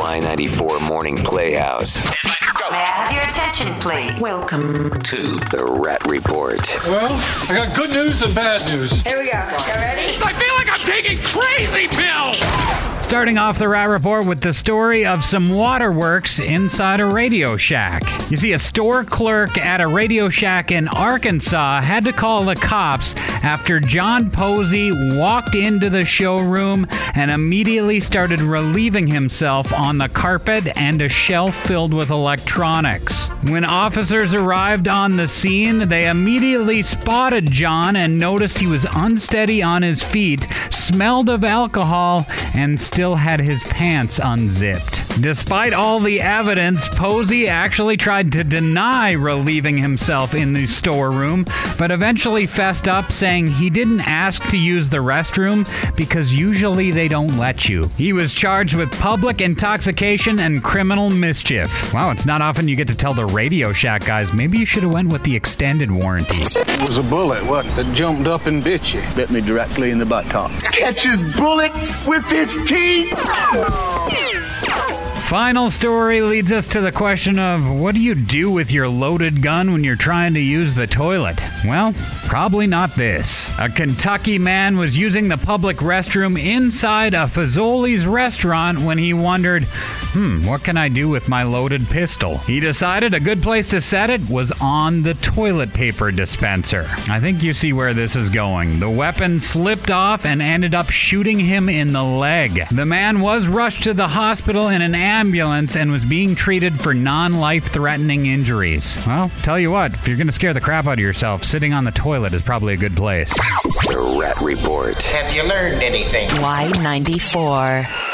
Y94 Morning Playhouse. May I have your attention, please? Welcome to the Rat Report. Well, I got good news and bad news. Here we go. You ready? I feel like I'm taking crazy pills! Starting off the Rat Report with the story of some waterworks inside a Radio Shack. You see, a store clerk at a Radio Shack in Arkansas had to call the cops after John Posey walked into the showroom and immediately started relieving himself on the carpet and a shelf filled with electronics. When officers arrived on the scene, they immediately spotted John and noticed he was unsteady on his feet, smelled of alcohol, and still had his pants unzipped. Despite all the evidence, Posey actually tried to deny relieving himself in the storeroom, but eventually fessed up, saying he didn't ask to use the restroom because usually they don't let you. He was charged with public intoxication and criminal mischief. Wow, it's not often you get to tell the Radio Shack guys, maybe you should have went with the extended warranty. It was a bullet, wasn't it? That jumped up and bit you. Bit me directly in the buttock. Catches bullets with his teeth! Final story leads us to the question of, what do you do with your loaded gun when you're trying to use the toilet? Well, probably not this. A Kentucky man was using the public restroom inside a Fazoli's restaurant when he wondered, what can I do with my loaded pistol? He decided a good place to set it was on the toilet paper dispenser. I think you see where this is going. The weapon slipped off and ended up shooting him in the leg. The man was rushed to the hospital in an ambulance and was being treated for non-life-threatening injuries. Well, tell you what, if you're going to scare the crap out of yourself, sitting on the toilet is probably a good place. The Rat Report. Have you learned anything? Y94.